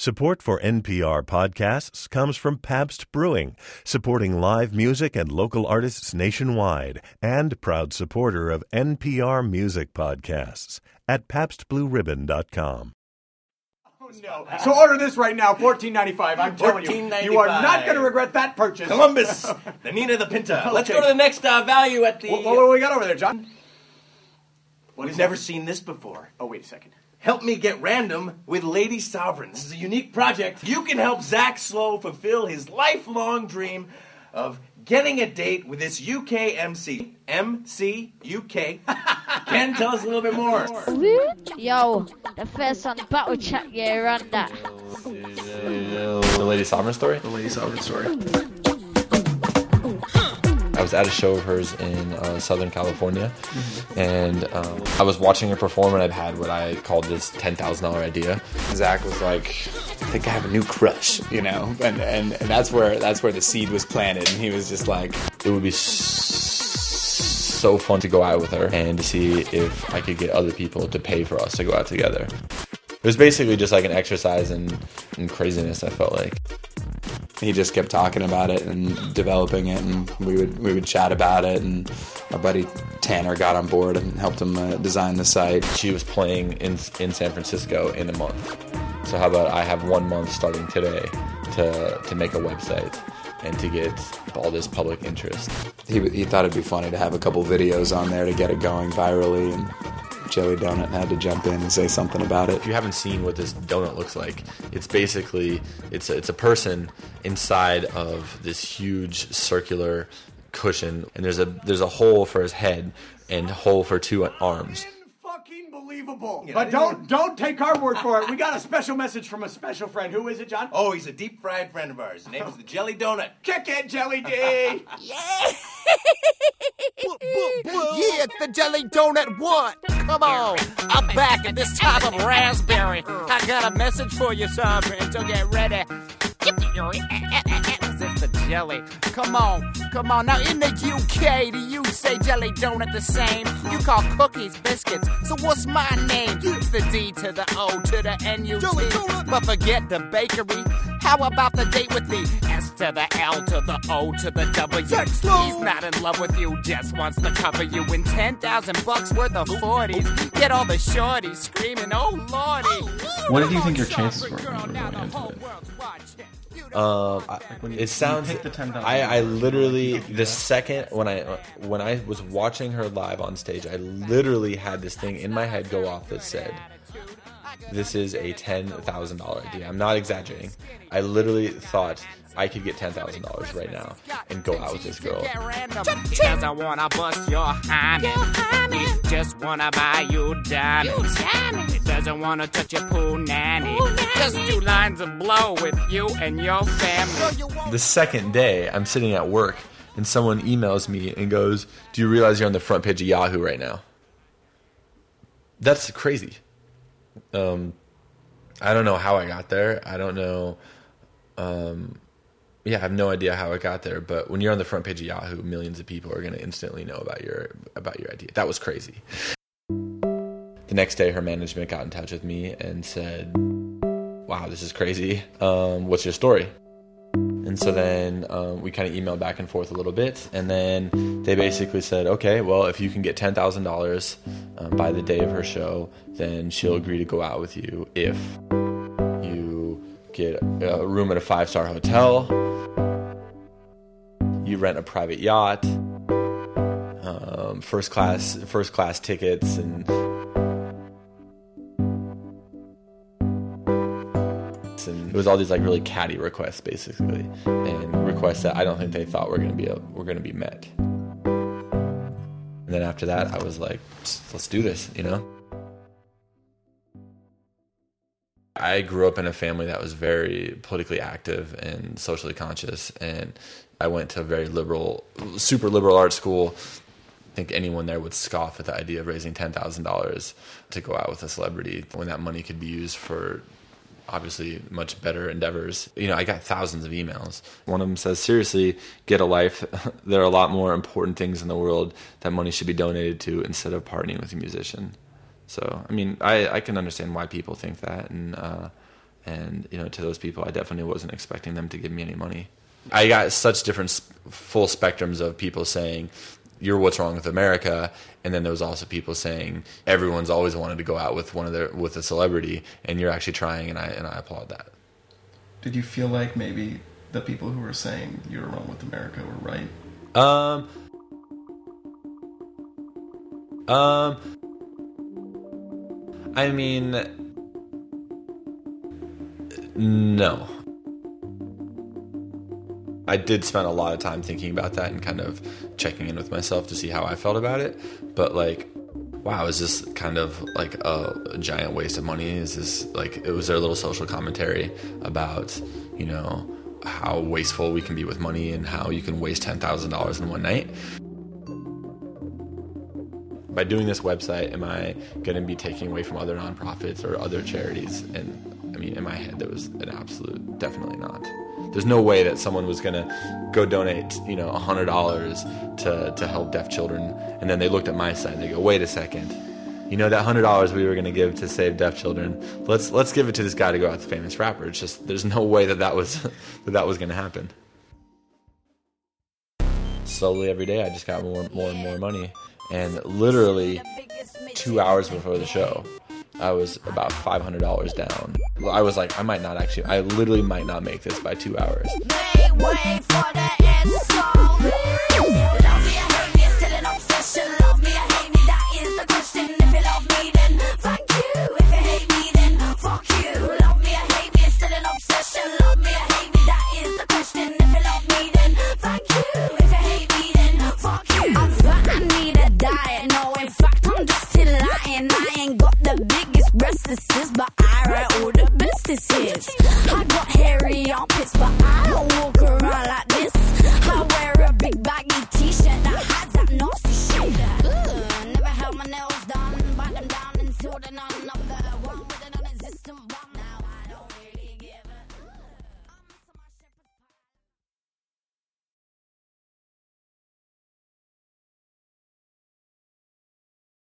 Support for NPR podcasts comes from Pabst Brewing, supporting live music and local artists nationwide, and proud supporter of NPR music podcasts at PabstBlueRibbon.com. Oh, no. So order this right now, $14.95. I'm telling you, you are not going to regret that purchase. Columbus, the Nina the Pinta. Okay. Let's go to the next value at the... What do we got over there, John? We've never seen this before. Oh, wait a second. Help me get random with Lady Sovereign. This is a unique project. You can help Zach Slow fulfill his lifelong dream of getting a date with this UK MC. MC UK. Ken, tell us a little bit more. Yo, the first on Battle Chat, yeah, run that. The Lady Sovereign story? The Lady Sovereign story. I was at a show of hers in Southern California, and I was watching her perform, and I'd had what I called this $10,000 idea. Zach was like, I think I have a new crush, you know, and that's where the seed was planted, and he was just like, it would be so fun to go out with her and to see if I could get other people to pay for us to go out together. It was basically just like an exercise in craziness, I felt like. He just kept talking about it and developing it, and we would chat about it, and our buddy Tanner got on board and helped him design the site. She was playing in San Francisco in a month. So how about I have 1 month starting today to make a website and to get all this public interest. He thought it'd be funny to have a couple videos on there to get it going virally, and Jelly Donut had to jump in and say something about it. If you haven't seen what this donut looks like, it's basically it's a person inside of this huge circular cushion, and there's a hole for his head and a hole for 2 arms. Unbelievable. But don't take our word for it. We got a special message from a special friend. Who is it, John? Oh, he's a deep-fried friend of ours. His name is the Jelly Donut. Kick it, Jelly D! Yeah! Yeah, it's the Jelly Donut what? Come on, I'm back at this time of raspberry. I got a message for you, Sovereign, so get ready. It's the jelly. Come on. Now in the UK, do you say Jelly Donut the same? You call cookies biscuits, so what's my name? It's the D to the O to the N-U-T. But forget the bakery. How about the date with the S to the L to the O to the W? He's not in love with you, just wants to cover you in $10,000 worth of 40s. Get all the shorties screaming, oh lordy. What did you think your chances were when you were going into it? It sounds. I literally the second when I was watching her live on stage, I literally had this thing in my head go off that said, "This is a $10,000 idea." I'm not exaggerating. I literally thought I could get $10,000 right now and go out with this girl. He doesn't wanna bust your hymen. He just wanna buy you diamonds. He doesn't wanna touch your poo nanny. Just 2 lines of blow with you and your family. The second day, I'm sitting at work and someone emails me and goes, "Do you realize you're on the front page of Yahoo right now?" That's crazy. I don't know how I got there. I don't know. I have no idea how I got there. But when you're on the front page of Yahoo, millions of people are going to instantly know about your idea. That was crazy. The next day, her management got in touch with me and said, "Wow, this is crazy. What's your story?" And so then we kind of emailed back and forth a little bit, and then they basically said, "Okay, well, if you can get $10,000 by the day of her show, then she'll agree to go out with you if you get a room at a 5-star hotel, you rent a private yacht, first class tickets, and it was all these like really catty requests basically, and requests that I don't think they thought were going to be met." And then after that, I was like, "Let's do this," you know. I grew up in a family that was very politically active and socially conscious, and I went to a very super liberal art school. I think anyone there would scoff at the idea of raising $10,000 to go out with a celebrity when that money could be used for obviously much better endeavors. You know, I got thousands of emails. One of them says, "Seriously, get a life. There are a lot more important things in the world that money should be donated to instead of partying with a musician." So, I mean, I can understand why people think that, and And, you know, to those people, I definitely wasn't expecting them to give me any money. I got such different full spectrums of people saying, you're what's wrong with America, and then there was also people saying everyone's always wanted to go out with with a celebrity, and you're actually trying, and I applaud that. Did you feel like maybe the people who were saying you're wrong with America were right? I mean, no. I did spend a lot of time thinking about that and kind of checking in with myself to see how I felt about it. But like, wow, is this kind of like a giant waste of money? Is this like, it was their little social commentary about, you know, how wasteful we can be with money and how you can waste $10,000 in one night. By doing this website, am I going to be taking away from other nonprofits or other charities? And I mean, in my head, there was an absolute, definitely not. There's no way that someone was going to go donate, you know, $100 to help deaf children. And then they looked at my site and they go, wait a second. You know, that $100 we were going to give to save deaf children, let's give it to this guy to go out with the famous rapper. It's just, there's no way that was going to happen. Slowly every day, I just got more and more money. And literally 2 hours before the show, I was about $500 down. I was like, I literally might not make this by 2 hours. Wait for the end song. Love me or hate me, it's still an obsession. Love me or hate me, that is the question. If you love me, then thank you. If you hate me, then fuck you. Love me or hate me, it's still an obsession. Love me or hate me, that is the question. If you love me, then thank you. If you hate me, then fuck you. I'm fat, I need a diet. No, in fact, I'm just still lying. I ain't got the biggest breasts, but I write all the businesses. I got hairy armpits, but I don't walk around like this. I wear a big baggy t-shirt that has that nasty shit. Never held my nails done, bite them down until they're none of the one with an non-existent one.